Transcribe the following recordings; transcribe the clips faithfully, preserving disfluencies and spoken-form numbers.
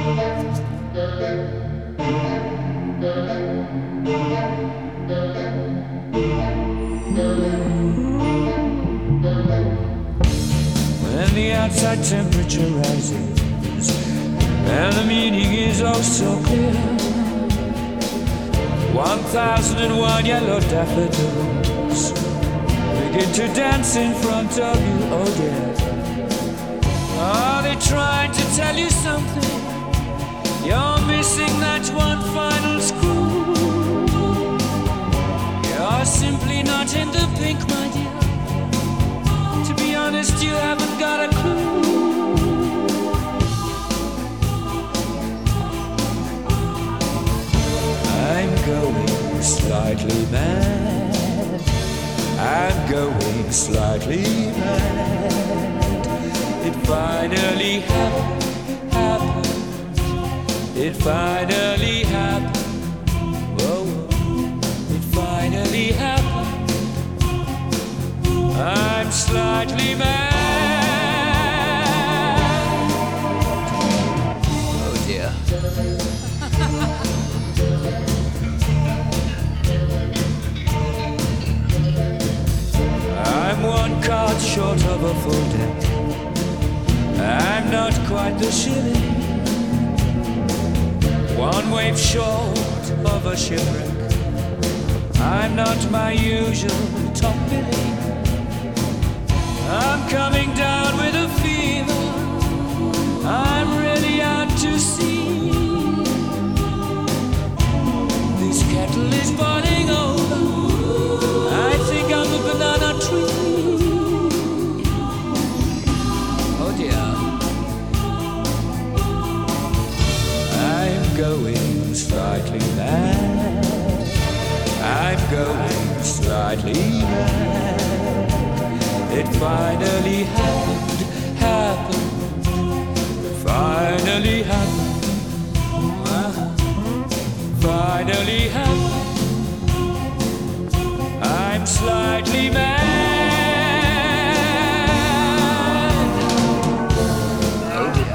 When the outside temperature rises and the meaning is oh so clear, one thousand and one yellow daffodils begin to dance in front of you, oh dear. Are they trying to tell you something? You're missing that one final screw. You're simply not in the pink, my dear. To be honest, you haven't got a clue. I'm going slightly mad. I'm going slightly mad. It finally happened, happened. It finally happened. Whoa, whoa. It finally happened. I'm slightly mad. Oh dear. I'm one card short of a full deck. I'm not quite the shilling. One wave short of a shipwreck. I'm not my usual top billing. I'm coming down with a fever. I'm really out to sea. This kettle is boiling over. I think I'm a banana tree. Oh dear. I'm going slightly mad. I'm going slightly mad. It finally happened, happened. Finally happened. Finally happened. I'm slightly mad. Oh dear.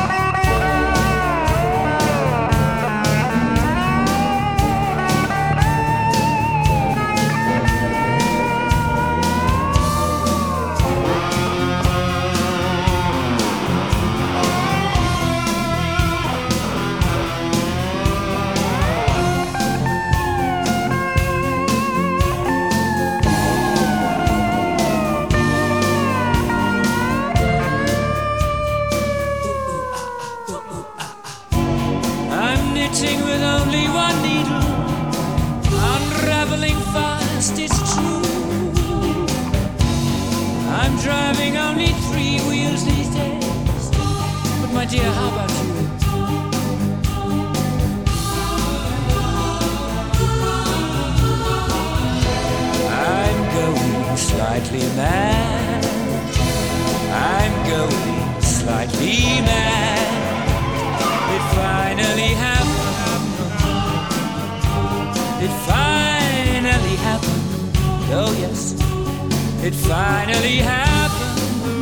With only one needle, unraveling fast, it's true. I'm driving only three wheels these days. But my dear, how about you? I'm going slightly mad. I'm going slightly mad. It finally happened. It finally happened. Oh yes, it finally happened.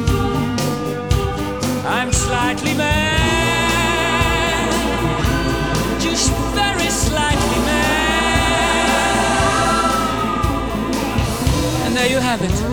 I'm slightly mad. Just very slightly mad. And there you have it.